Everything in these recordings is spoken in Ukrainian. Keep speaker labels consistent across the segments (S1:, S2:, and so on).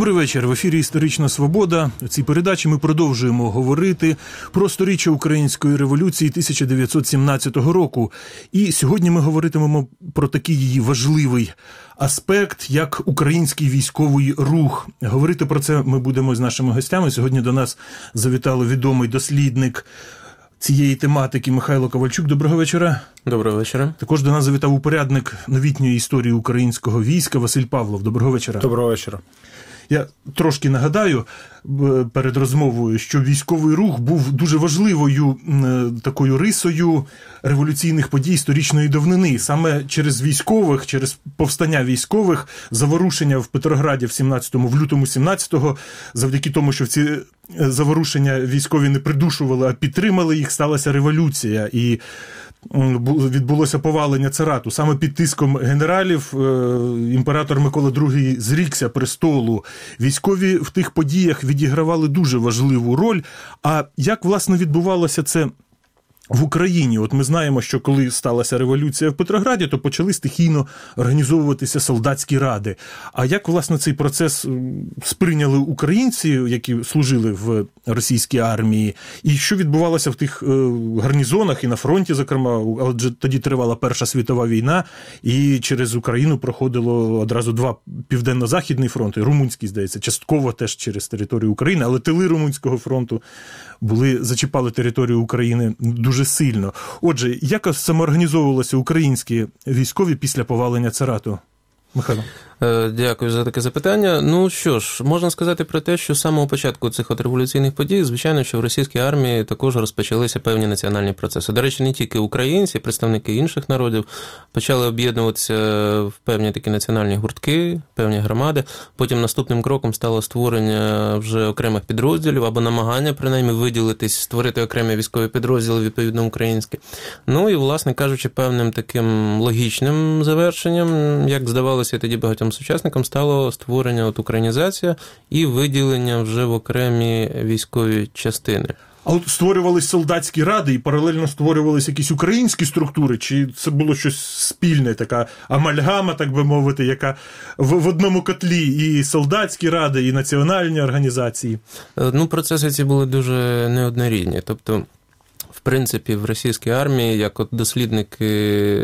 S1: Добрий вечір. В ефірі «Історична свобода». У цій передачі ми продовжуємо говорити про сторіччя Української революції 1917 року. І сьогодні ми говоритимемо про такий її важливий аспект, як український військовий рух. Говорити про це ми будемо з нашими гостями. Сьогодні до нас завітали відомий дослідник цієї тематики Михайло Ковальчук. Доброго вечора.
S2: Доброго вечора.
S1: Також до нас завітав упорядник новітньої історії українського війська Василь Павлов. Доброго вечора.
S3: Доброго вечора.
S1: Я трошки нагадаю перед розмовою, що військовий рух був дуже важливою такою рисою революційних подій сторічної давнини. Саме через військових, через повстання військових, заворушення в Петрограді в лютому 17-го, завдяки тому, що в ці заворушення військові не придушували, а підтримали їх, сталася революція. І відбулося повалення царату. Саме під тиском генералів імператор Микола II зрікся престолу. Військові в тих подіях відігравали дуже важливу роль. А як, власне, відбувалося це в Україні? От ми знаємо, що коли сталася революція в Петрограді, то почали стихійно організовуватися солдатські ради. А як, власне, цей процес сприйняли українці, які служили в російській армії? І що відбувалося в тих гарнізонах і на фронті, зокрема? Адже тоді тривала Перша світова війна, і через Україну проходило одразу два Південно-Західний фронти, Румунський, здається, частково теж через територію України, але тили Румунського фронту зачіпали територію України дуже сильно. Отже, як самоорганізовувалися українські військові після повалення царату? Михайло.
S2: Дякую за таке запитання. Ну що ж, можна сказати про те, що з самого початку цих революційних подій, звичайно, що в російській армії також розпочалися певні національні процеси. До речі, не тільки українці, представники інших народів почали об'єднуватися в певні такі національні гуртки, певні громади. Потім наступним кроком стало створення вже окремих підрозділів або намагання, принаймні, виділитись, створити окремі військові підрозділи, відповідно, українські. Ну і, власне кажучи, певним таким логічним завершенням, як здавалося тоді багатьом сучасникам, стало створення українізація і виділення вже в окремі військові частини.
S1: А от створювались солдатські ради і паралельно створювалися якісь українські структури? Чи це було щось спільне, така амальгама, так би мовити, яка в одному котлі і солдатські ради, і національні організації?
S2: Ну, процеси ці були дуже неоднорідні. Тобто, в принципі, в російській армії, як от дослідники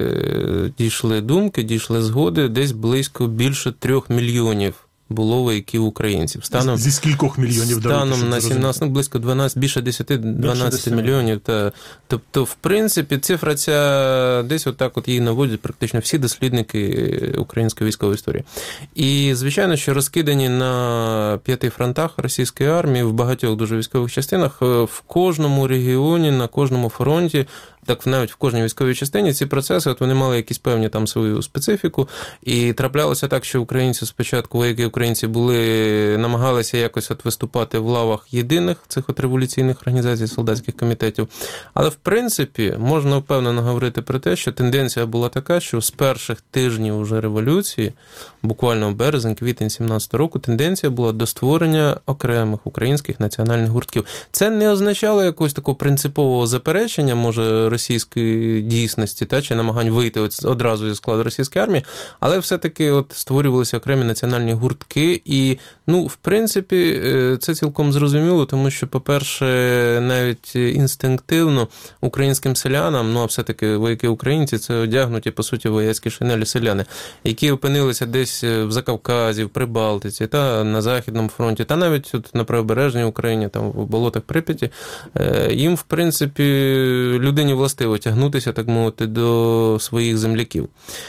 S2: дійшли думки, дійшли згоди, десь близько більше 3 мільйонів було вояків українців.
S1: Зі скількох мільйонів?
S2: Станом на 17, близько 12, більше 10-12 мільйонів. Тобто, в принципі, цифра ця десь отак от її наводять практично всі дослідники української військової історії. І, звичайно, що розкидані на 5 фронтах російської армії, в багатьох дуже військових частинах, в кожному регіоні, на кожному фронті, так навіть в кожній військовій частині ці процеси, от вони мали якісь певні там свою специфіку, і траплялося так, що українці спочатку, вояки українці намагалися якось от виступати в лавах єдиних цих от революційних організацій, солдатських комітетів. Але, в принципі, можна впевнено говорити про те, що тенденція була така, що з перших тижнів уже революції, буквально березень, квітень 17 року, тенденція була до створення окремих українських національних гуртків. Це не означало якогось такого принципового заперечення, може, російської дійсності, чи намагань вийти одразу зі складу російської армії, але все-таки от створювалися окремі національні гуртки, і, в принципі, це цілком зрозуміло, тому що, по-перше, навіть інстинктивно українським селянам, а все-таки вояки українці, це одягнуті, по суті, вояцькі шинелі селяни, які опинилися десь в Закавказі, в Прибалтиці, та на Західному фронті, та навіть от на правобережній Україні, там в болотах Прип'яті, їм, в принципі, людині властиво тягнутися, так мовити, до своїх земляків.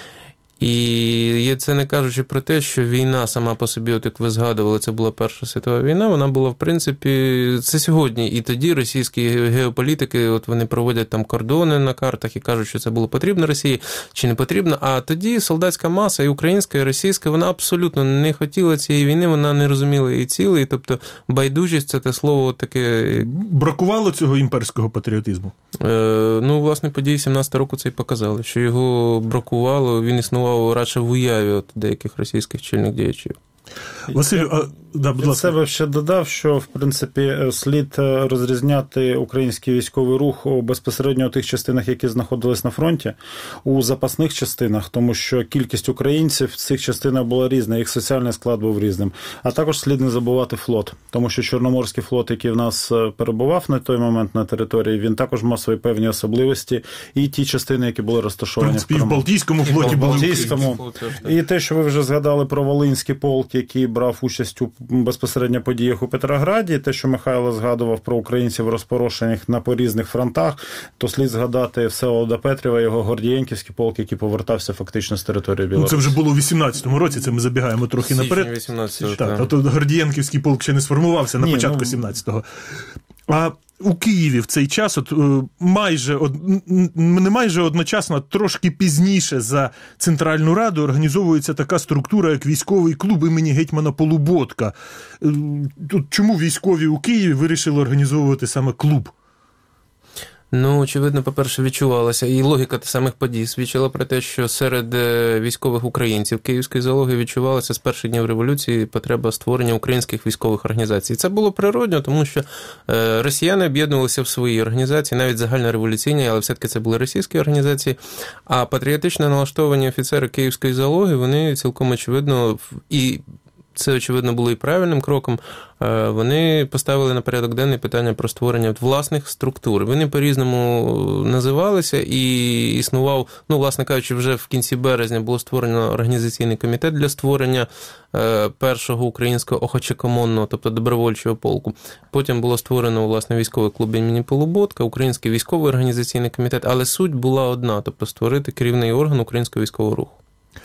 S2: І це не кажучи про те, що війна сама по собі, от як ви згадували, це була Перша світова війна, вона була, в принципі, це сьогодні. І тоді російські геополітики, от вони проводять там кордони на картах і кажуть, що це було потрібно Росії чи не потрібно. А тоді солдатська маса, і українська, і російська, вона абсолютно не хотіла цієї війни, вона не розуміла її цілей. Тобто байдужість – це те слово таке...
S1: Бракувало цього імперського патріотизму?
S2: Власне, події 17 року це і показали, що його бракувало, він існував радше в уяві от деяких російських чільних діячів.
S1: Василю, будь ласка.
S3: Я себе ще додав, що, в принципі, слід розрізняти український військовий рух безпосередньо у тих частинах, які знаходились на фронті, у запасних частинах, тому що кількість українців в цих частинах була різна, їх соціальний склад був різним. А також слід не забувати флот, тому що Чорноморський флот, який в нас перебував на той момент на території, він також мав свої певні особливості, і ті частини, які були розташовані в Криму.
S1: В Балтійському флоті були.
S3: І те, що ви вже згадали про Волинський полк, який брав участь у безпосередньо подіях у Петрограді, те, що Михайло згадував про українців розпорошених по різних фронтах, то слід згадати Всеволода Петрєва, його Гордієнківський полк, який повертався фактично з території Білорусі.
S1: Це вже було у 18-му році, це ми забігаємо трохи наперед.
S2: 18-го,
S1: так. А то Гордієнківський полк ще не сформувався на початку 17-го. А у Києві в цей час, не майже одночасно, а трошки пізніше за Центральну Раду організовується така структура, як військовий клуб імені гетьмана Полуботка. Чому військові у Києві вирішили організовувати саме клуб?
S2: Ну, очевидно, по-перше, відчувалося, і логіка самих подій свідчила про те, що серед військових українців київської залоги відчувалася з перших днів революції потреба створення українських військових організацій. Це було природньо, тому що росіяни об'єднувалися в свої організації, навіть загальнореволюційні, але все-таки це були російські організації, а патріотично налаштовані офіцери київської залоги, вони цілком очевидно, і це, очевидно, було і правильним кроком, вони поставили на порядок денний питання про створення власних структур. Вони по-різному називалися і існував, власне кажучи, вже в кінці березня було створено організаційний комітет для створення першого українського охочекомонного, тобто добровольчого полку. Потім було створено, власне, військовий клуб імені Полуботка, Український військовий організаційний комітет, але суть була одна, тобто створити керівний орган українського військового руху.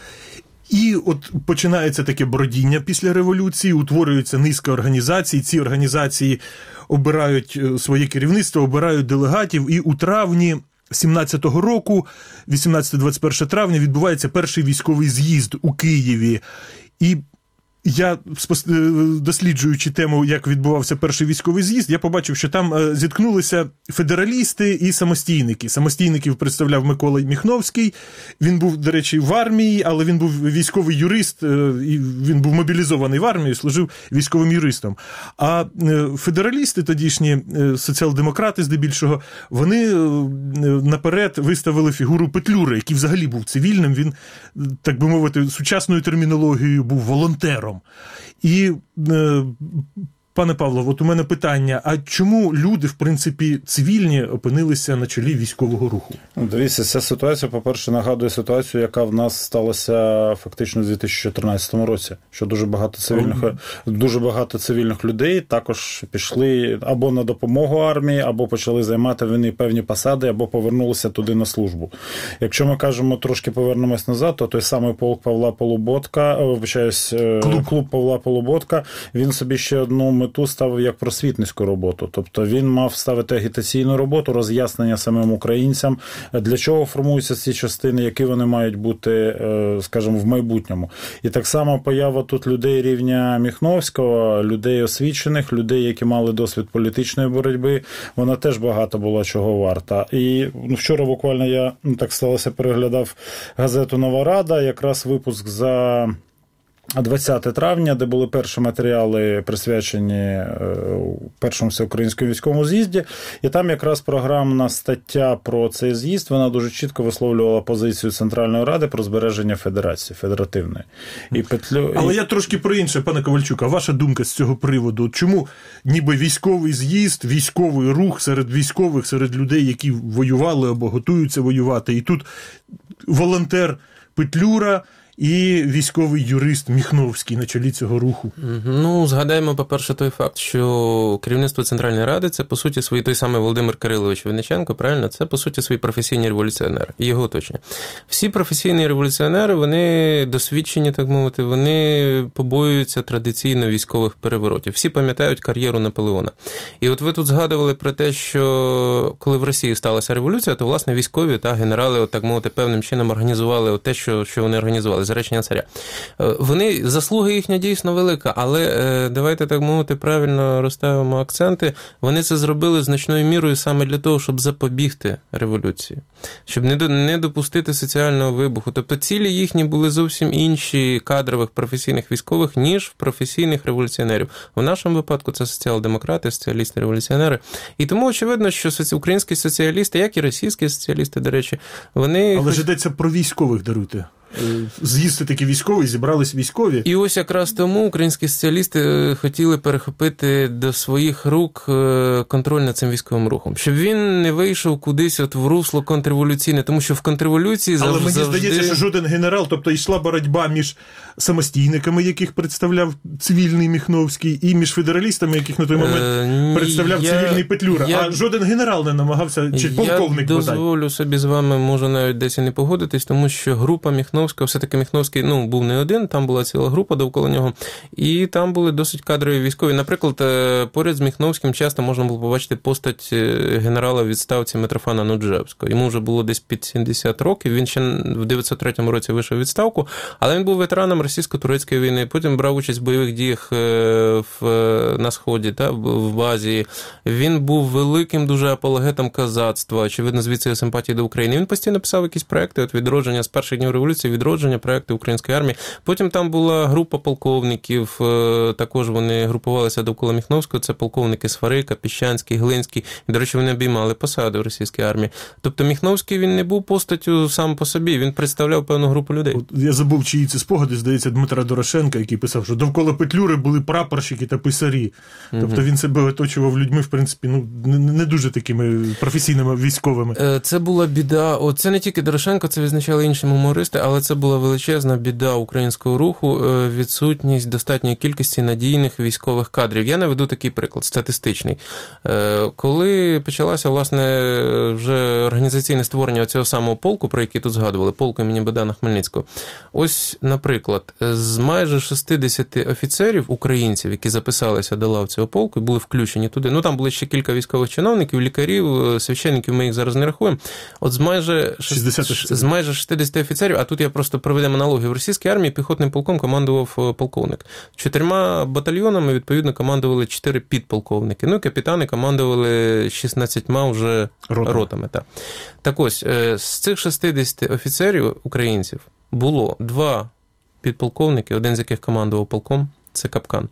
S1: І от починається таке бродіння після революції, утворюється низка організацій, ці організації обирають своє керівництво, обирають делегатів, і у травні 17-го року, 18-21 травня, відбувається перший військовий з'їзд у Києві. І я, досліджуючи тему, як відбувався перший військовий з'їзд, я побачив, що там зіткнулися федералісти і самостійники. Самостійників представляв Микола Міхновський. Він був, до речі, в армії, але він був військовий юрист, і він був мобілізований в армію, служив військовим юристом. А федералісти тодішні, соціал-демократи здебільшого, вони наперед виставили фігуру Петлюри, який взагалі був цивільним. Він, так би мовити, сучасною термінологією був волонтером. І, пане Павло, от у мене питання, а чому люди, в принципі, цивільні опинилися на чолі військового руху?
S3: Дивіться, ця ситуація, по-перше, нагадує ситуацію, яка в нас сталася фактично у 2014 році, що дуже багато цивільних людей також пішли або на допомогу армії, або почали займати вони певні посади, або повернулися туди на службу. Якщо ми кажемо, трошки повернемось назад, то той самий полк Павла Полуботка, клуб Павла Полуботка, він собі ще одну мету ставив як просвітницьку роботу. Тобто він мав ставити агітаційну роботу, роз'яснення самим українцям, для чого формуються ці частини, які вони мають бути, скажімо, в майбутньому. І так само поява тут людей рівня Міхновського, людей освічених, людей, які мали досвід політичної боротьби, вона теж багато була чого варта. І вчора буквально я, так сталося, переглядав газету «Нова Рада», якраз випуск за 20 травня, де були перші матеріали, присвячені першому всеукраїнському військовому з'їзді, і там якраз програмна стаття про цей з'їзд, вона дуже чітко висловлювала позицію Центральної Ради про збереження федерації, федеративної.
S1: Але я трошки про інше, пане Ковальчук, а ваша думка з цього приводу? Чому ніби військовий з'їзд, військовий рух серед військових, серед людей, які воювали або готуються воювати, і тут волонтер Петлюра і військовий юрист Міхновський на чолі цього руху?
S2: Згадаємо, по-перше, той факт, що керівництво Центральної Ради – це, по суті, свій той самий Володимир Кирилович Винниченко, правильно? Це, по суті, свої професійні революціонери і його оточення. Всі професійні революціонери, вони досвідчені, так мовити, вони побоюються традиційно військових переворотів. Всі пам'ятають кар'єру Наполеона. І от ви тут згадували про те, що коли в Росії сталася революція, то, власне, військові та генерали, так мовити, певним чином організували те, що вони організували. за речення царя. Заслуга їхня дійсно велика, але давайте так мовити, правильно розставимо акценти. Вони це зробили значною мірою саме для того, щоб запобігти революції, щоб не допустити соціального вибуху. Тобто цілі їхні були зовсім інші кадрових професійних військових, ніж в професійних революціонерів. В нашому випадку це соціал-демократи, соціалісти-революціонери. І тому очевидно, що українські соціалісти, як і російські соціалісти, до речі, вони...
S1: Але ж йдеться про військових, даруйте. З'їсти такі військові, зібрались військові.
S2: І ось якраз тому українські соціалісти хотіли перехопити до своїх рук контроль над цим військовим рухом. Щоб він не вийшов кудись от в русло контрреволюційне, тому що в контрреволюції
S1: завжди... Але мені здається, що жоден генерал, тобто йшла боротьба між самостійниками, яких представляв цивільний Міхновський, і між федералістами, яких на той момент представляв цивільний Петлюра. А жоден генерал не намагався, чи полковник бодай.
S2: Я дозволю собі з вами, може, навіть десь і не погодитись, тому що група Міхновського, все-таки Міхновський, був не один, там була ціла група довкола нього, і там були досить кадрові військові. Наприклад, поряд з Міхновським часто можна було побачити постать генерала в відставці Митрофана Нуджевського. Йому вже було десь під 70 років, він ще в 903 році вийшов у відставку, але він був ветераном російсько-турецької війни, потім брав участь в бойових діях на Сході, в Азії. Він був великим дуже апологетом козацтва, очевидно, звідси симпатії до України. Він постійно писав якісь проекти, от відродження з перших днів революції, відродження, проекти української армії. Потім там була група полковників, також вони групувалися довкола Міхновського, це полковники Сварика, Піщанський, Глинський. І, до речі, вони обіймали посади в російській армії. Тобто Міхновський, він не був постаттю сам по собі, він представляв певну групу людей.
S1: От я забув, чиї це спогади, здається, Дмитра Дорошенка, який писав, що довкола Петлюри були прапорщики та писарі. Тобто він себе оточував людьми, в принципі, не дуже такими професійними військовими.
S2: Це була біда. Це не тільки Дорошенко, це відзначали інші гумористи, але це була величезна біда українського руху, відсутність достатньої кількості надійних військових кадрів. Я наведу такий приклад, статистичний. Коли почалося, власне, вже організаційне створення цього самого полку, про який тут згадували, полку імені Богдана Хмельницького, ось, наприклад, з майже 60 офіцерів, українців, які записалися до лав цього полку і були включені туди, там були ще кілька військових чиновників, лікарів, священників, ми їх зараз не рахуємо, от з майже 60 офіцерів, а тут я просто проведемо аналогію. В російській армії піхотним полком командував полковник. 4 батальйонами, відповідно, командували 4 підполковники. І капітани командували 16 вже ротами. Так ось, з цих 60 офіцерів українців було 2 підполковники, один з яких командував полком, це Капкан.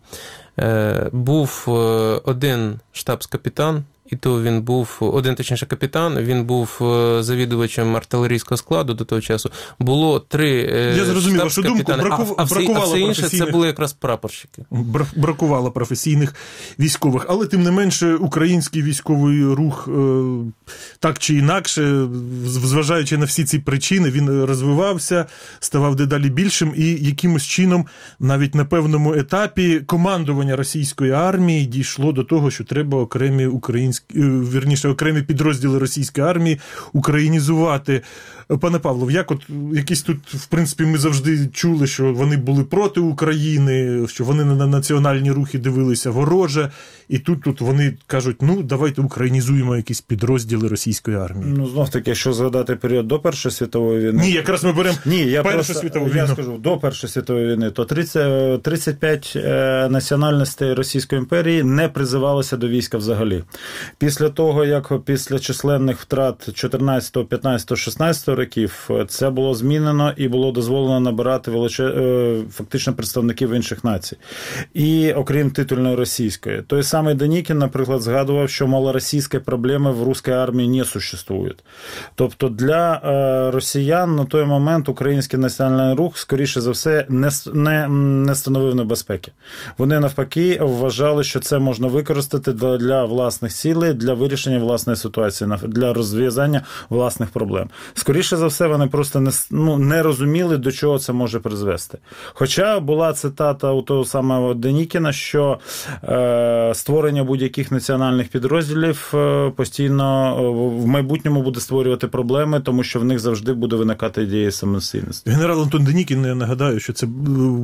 S2: Був один штабс-капітан, і то він був, один, точніше, капітан, він був завідувачем артилерійського складу до того часу. Було 3
S1: Я зрозумів вашу думку,
S2: а все інше це були якраз прапорщики.
S1: Бракувало професійних військових. Але, тим не менше, український військовий рух так чи інакше, зважаючи на всі ці причини, він розвивався, ставав дедалі більшим і якимось чином, навіть на певному етапі, командування російської армії дійшло до того, що треба окремі окремі підрозділи російської армії українізувати. Пане Павло, якісь тут, в принципі, ми завжди чули, що вони були проти України, що вони на національні рухи дивилися вороже, і тут вони кажуть, давайте українізуємо якісь підрозділи російської армії.
S3: Знов-таки, якщо згадати період до Першої світової війни...
S1: Ні, якраз ми беремо Першу світову війну.
S3: Я скажу, до Першої світової війни, то 35 національностей Російської імперії не призивалися до війська взагалі. Після того, як після численних втрат 14, 15, 16 років, це було змінено і було дозволено набирати фактично представників інших націй. І окрім титульної російської. Той самий Денікін, наприклад, згадував, що малоросійської проблеми в русській армії не существують. Тобто для росіян на той момент український національний рух, скоріше за все, не становив небезпеки. Вони навпаки вважали, що це можна використати для власних цілей, для вирішення власної ситуації, для розв'язання власних проблем. Скоріше за все, вони просто не розуміли, до чого це може призвести. Хоча була цитата у того самого Денікіна, що створення будь-яких національних підрозділів постійно в майбутньому буде створювати проблеми, тому що в них завжди буде виникати ідея самостійності.
S1: Генерал Антон Денікін, я нагадаю, що це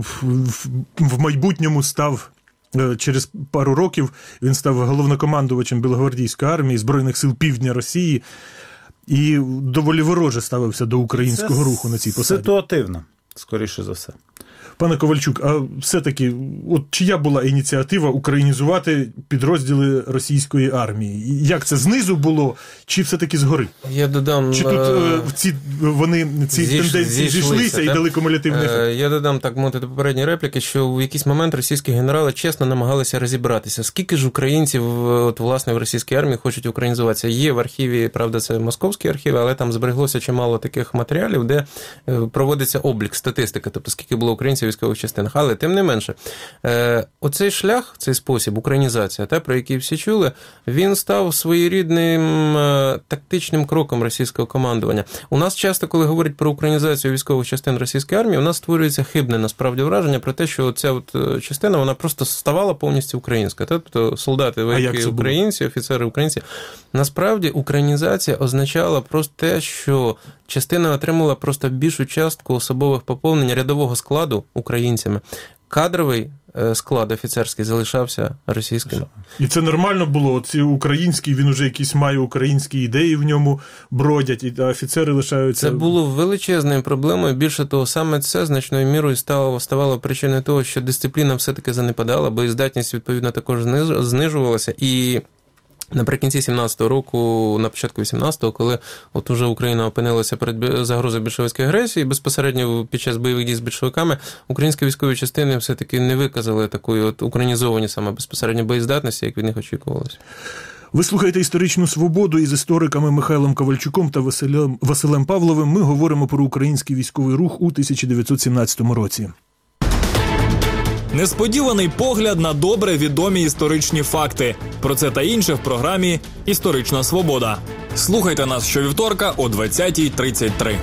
S1: в майбутньому став через пару років, він став головнокомандувачем Білогвардійської армії, Збройних сил Півдня Росії, і доволі вороже ставився до українського руху на цій посаді.
S3: Ситуативно. Скоріше за все.
S1: Пане Ковальчук, а все-таки, от чия була ініціатива українізувати підрозділи російської армії? Як це, знизу було, чи все-таки згори?
S2: Я додам...
S1: Чи тут ці тенденції зійшлися і дали кумулятивний ефект?
S2: Я додам, так мовити, до попередньої репліки, що в якийсь момент російські генерали чесно намагалися розібратися. Скільки ж українців, от, власне, в російській армії хочуть українізуватися? Є в архіві, правда, це московські архіви, але там збереглося чимало таких матеріалів, де проводиться облік, статистика, тобто скільки було українців в військових частинах. Але, тим не менше, оцей шлях, цей спосіб, українізація, про який всі чули, він став своєрідним тактичним кроком російського командування. У нас часто, коли говорять про українізацію військових частин російської армії, у нас створюється хибне, насправді, враження про те, що ця от частина, вона просто ставала повністю українська. Тобто солдати, вояки українці, офіцери українці. Насправді, українізація означала просто те, що частина отримала просто більшу частку особових поповнень рядового складу українцями. Кадровий склад офіцерський залишався російським.
S1: І це нормально було? Ці українські, він уже якісь має українські ідеї в ньому бродять, і офіцери лишаються...
S2: Це було величезною проблемою. Більше того, саме це значною мірою ставало причиною того, що дисципліна все-таки занепадала, боєздатність, відповідно, також знижувалася. І наприкінці 17-го року, на початку 18-го, коли от уже Україна опинилася перед загрозою більшовицької агресії, безпосередньо під час бойових дій з більшовиками, українські військові частини все-таки не виказали такої от українізовані саме безпосередньо боєздатності, як від них очікувалося.
S1: Ви слухаєте «Історичну свободу» із істориками Михайлом Ковальчуком та Василем Павловим. Ми говоримо про український військовий рух у 1917 році.
S4: Несподіваний погляд на добре відомі історичні факти. Про це та інше в програмі «Історична свобода». Слухайте нас щовівторка о 20:33.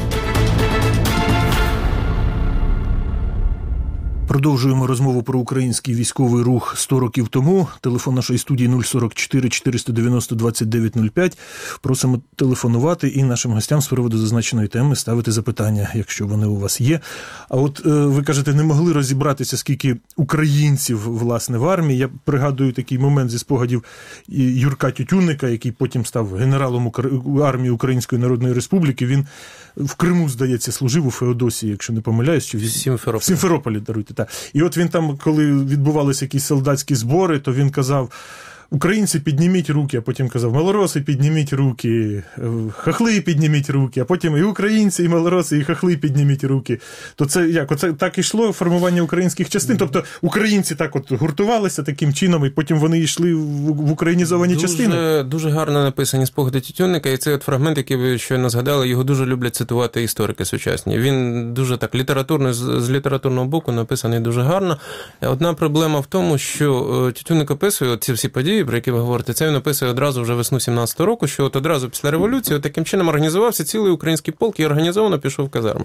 S1: Продовжуємо розмову про український військовий рух 100 років тому. Телефон нашої студії 044 490 2905. Просимо телефонувати і нашим гостям з приводу зазначеної теми ставити запитання, якщо вони у вас є. А от ви кажете, не могли розібратися, скільки українців, власне, в армії. Я пригадую такий момент зі спогадів Юрка Тютюнника, який потім став генералом армії Української Народної Республіки. Він в Криму, здається, служив у Феодосії, якщо не помиляюсь. Чи в Сімферополі, даруйте. Так. І от він там, коли відбувалися якісь солдатські збори, то він казав: українці, підніміть руки, а потім казав: малороси, підніміть руки, хахли, підніміть руки, а потім і українці, і малороси, і хахли, підніміть руки. То це як? Оце так йшло формування українських частин? Тобто українці так от гуртувалися таким чином, і потім вони йшли в українізовані частини?
S2: Дуже гарно написані спогади Тютюнника, і цей от фрагмент, який ви щойно згадали, його дуже люблять цитувати історики сучасні. Він дуже так літературно, з літературного боку написаний дуже гарно. Одна проблема в тому, що Тютюнник описує ці всі події, про які ви говорите, це він описує одразу вже весну 17-го року, що от одразу після революції таким чином організувався цілий український полк і організовано пішов в казарми.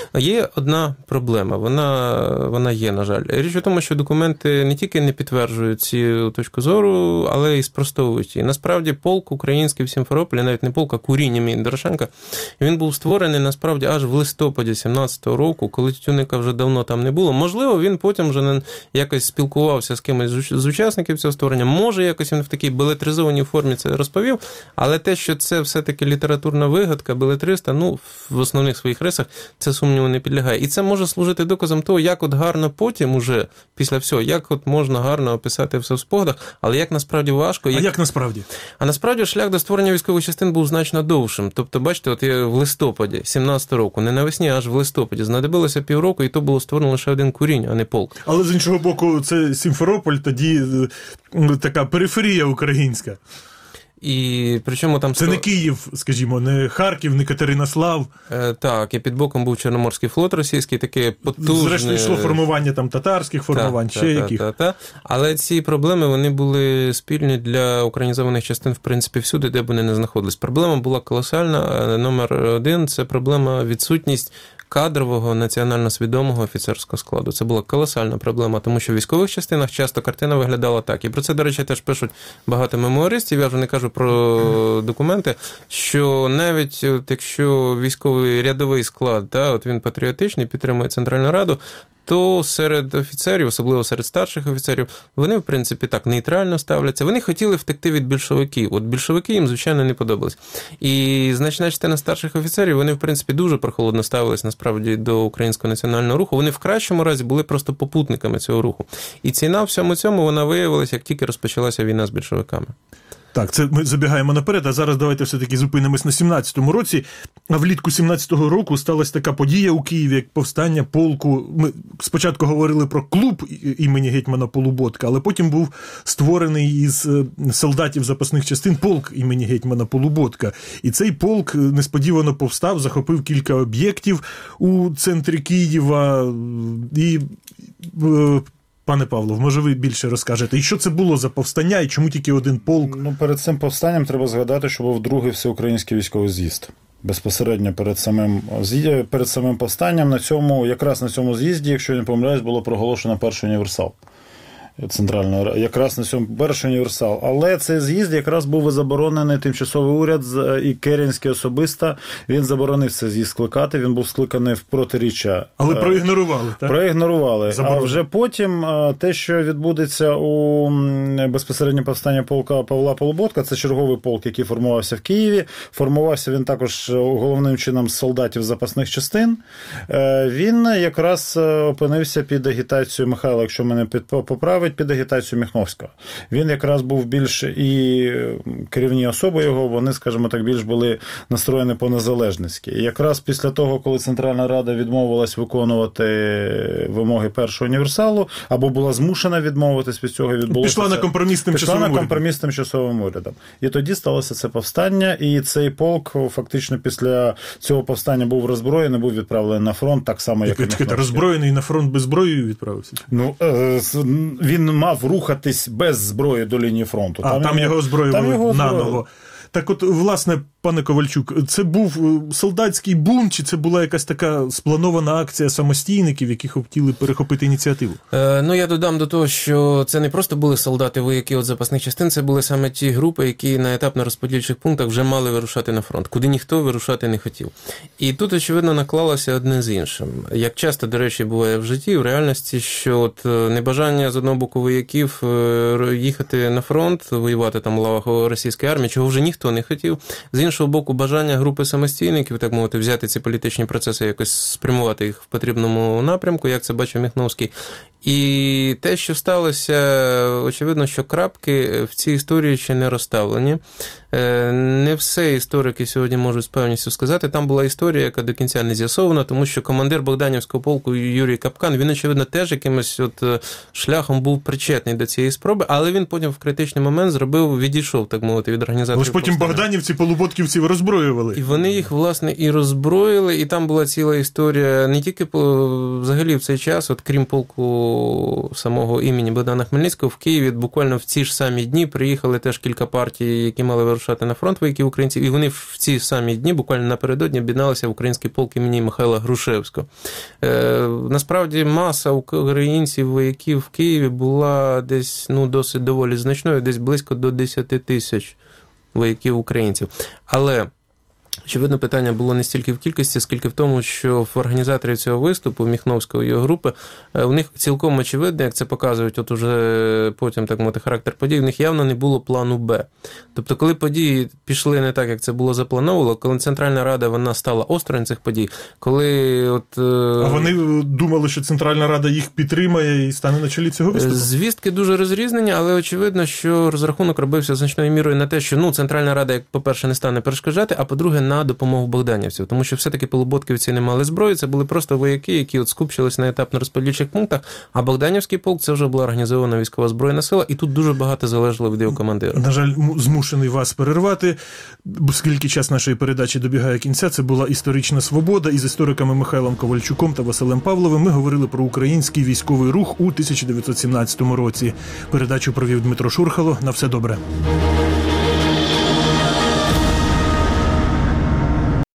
S2: Є одна проблема, вона є, на жаль. Річ у тому, що документи не тільки не підтверджують цю точку зору, але і спростовують її. Насправді полк український в Сімферополі, навіть не полк, а курінь імені Дорошенка, він був створений насправді аж в листопаді 17-го року, коли Тютюнника вже давно там не було. Можливо, він потім вже якось спілкувався з кимось з учасників цього створення, може якось він в такій белетризованій формі це розповів, але те, що це все-таки літературна вигадка, белетриста, в основних своїх рисах, це сумніву не підлягає. І це може служити доказом того, як от гарно потім уже, після всього, як от можна гарно описати все в спогадах, але як насправді важко.
S1: А як насправді?
S2: А насправді шлях до створення військових частин був значно довшим. Тобто, бачите, от я в листопаді 17 року, не навесні, а аж в листопаді, знадобилося півроку, і то було створено лише один курінь, а не полк.
S1: Але з іншого боку, це Сімферополь, тоді така периферія українська.
S2: І причому там...
S1: Це не Київ, скажімо, не Харків, не Катеринослав.
S2: Так, і під боком був Чорноморський флот російський, таке потужне...
S1: Зрештою, йшло формування там татарських формувань, яких.
S2: Але ці проблеми, вони були спільні для українізованих частин, в принципі, всюди, де б вони не знаходились. Проблема була колосальна. Номер один – це проблема відсутність кадрового, національно свідомого офіцерського складу. Це була колосальна проблема, тому що в військових частинах часто картина виглядала так. І про це, до речі, теж пишуть багато мемуаристів, я вже не кажу про документи, що навіть якщо військовий рядовий склад, от він патріотичний, підтримує Центральну Раду, то серед офіцерів, особливо серед старших офіцерів, вони, в принципі, так нейтрально ставляться. Вони хотіли втекти від більшовиків. От більшовики їм, звичайно, не подобались. І значна частина старших офіцерів, вони, в принципі, дуже прохолодно ставились, насправді, до українського національного руху. Вони в кращому разі були просто попутниками цього руху. І ціна всьому цьому, вона виявилася, як тільки розпочалася війна з більшовиками.
S1: Так, це ми забігаємо наперед, а зараз давайте все-таки зупинимось на 17-му році. А влітку 17-го року сталася така подія у Києві, як повстання полку. Ми спочатку говорили про клуб імені гетьмана Полуботка, але потім був створений із солдатів запасних частин полк імені гетьмана Полуботка. І цей полк несподівано повстав, захопив кілька об'єктів у центрі Києва і... Пане Павло, може ви більше розкажете? І що це було за повстання, і чому тільки один полк?
S3: Ну, перед цим повстанням треба згадати, що був другий всеукраїнський військовий з'їзд. Безпосередньо перед самим повстанням якраз на цьому з'їзді, якщо я не помиляюсь, було проголошено перший універсал. Центрального, якраз на цьому перший універсал. Але цей з'їзд якраз був заборонений тимчасовий уряд і Керенський особисто. Він заборонив цей з'їзд скликати, він був скликаний в протиріччя.
S1: Але проігнорували, так?
S3: Проігнорували. А вже потім те, що відбудеться у безпосередньо повстання полка Павла Полуботка, це черговий полк, який формувався в Києві. Формувався він також головним чином з солдатів запасних частин. Він якраз опинився під агітацією Михайла, якщо мене поправить, під агітацію Міхновського. Він якраз був більш і керівні особи його, вони, скажімо так, більш були настроєні по-незалежницьки. І якраз після того, коли Центральна Рада відмовилась виконувати вимоги першого універсалу, або була змушена відмовитись від цього,
S1: пішла на компроміс з
S3: тимчасовим урядом. І тоді сталося це повстання, і цей полк фактично після цього повстання був роззброєний, був відправлений на фронт, так само, як і Міхновський.
S1: Роззброєний на фронт без зброї відправився?
S3: Ну, він мав рухатись без зброї до лінії фронту.
S1: Там його озброювали наново. Так от, власне, пане Ковальчук, це був солдатський бунт, чи це була якась така спланована акція самостійників, які хотіли перехопити ініціативу?
S2: Ну, я додам до того, що це не просто були солдати-вояки від запасних частин, це були саме ті групи, які на етапно-розподільчих пунктах вже мали вирушати на фронт, куди ніхто вирушати не хотів. І тут, очевидно, наклалося одне з іншим. Як часто, до речі, буває в житті, в реальності, що от небажання з одного боку вояків їхати на фронт, воювати там в лавах російської армії, чого вже ніхто не хотів. З іншого боку, бажання групи самостійників, так мовити, взяти ці політичні процеси, якось спрямувати їх в потрібному напрямку, як це бачив Міхновський. І те, що сталося, очевидно, що крапки в цій історії ще не розставлені. Не все історики сьогодні можуть з певністю сказати. Там була історія, яка до кінця не з'ясована, тому що командир Богданівського полку Юрій Капкан, він, очевидно, теж якимось шляхом був причетний до цієї спроби, але він потім в критичний момент відійшов, так мовити, від організаторів.
S1: Але ж потім богданівці, полуботківців роззброювали.
S2: І вони їх, власне, і роззброїли, і там була ціла історія не тільки взагалі в цей час, от крім полку самого імені Богдана Хмельницького, в Києві буквально в ці ж самі дні приїхали теж кілька партій, які мали вирушати на фронт вояків українців, і вони в ці самі дні, буквально напередодні, об'єдналися в український полк імені Михайла Грушевського. Насправді маса українців, вояків в Києві була десь, досить доволі значною, десь близько до 10 тисяч вояків українців. Але очевидно, питання було не стільки в кількості, скільки в тому, що в організаторів цього виступу, Міхновського і його групи, у них цілком очевидно, як це показують от уже потім, так мовити, характер подій, у них явно не було плану Б. Тобто, коли події пішли не так, як це було заплановано, коли Центральна Рада, вона стала осторонь цих подій, коли А
S1: вони думали, що Центральна Рада їх підтримає і стане на чолі цього виступу?
S2: Звістки дуже розрізнені, але очевидно, що розрахунок робився значною мірою на те, що, Центральна Рада, як, по-перше, не стане перешкоджати, а по-друге, на допомогу богданівців. Тому що все-таки полуботківці не мали зброї, це були просто вояки, які от скупчились на етапно-розподільчих пунктах, а Богданівський полк – це вже була організована військова збройна сила, і тут дуже багато залежало від його командира.
S1: На жаль, змушений вас перервати, оскільки час нашої передачі добігає кінця. Це була «Історична свобода». Із істориками Михайлом Ковальчуком та Василем Павловим ми говорили про український військовий рух у 1917 році. Передачу провів Дмитро Шурхало. На все добре.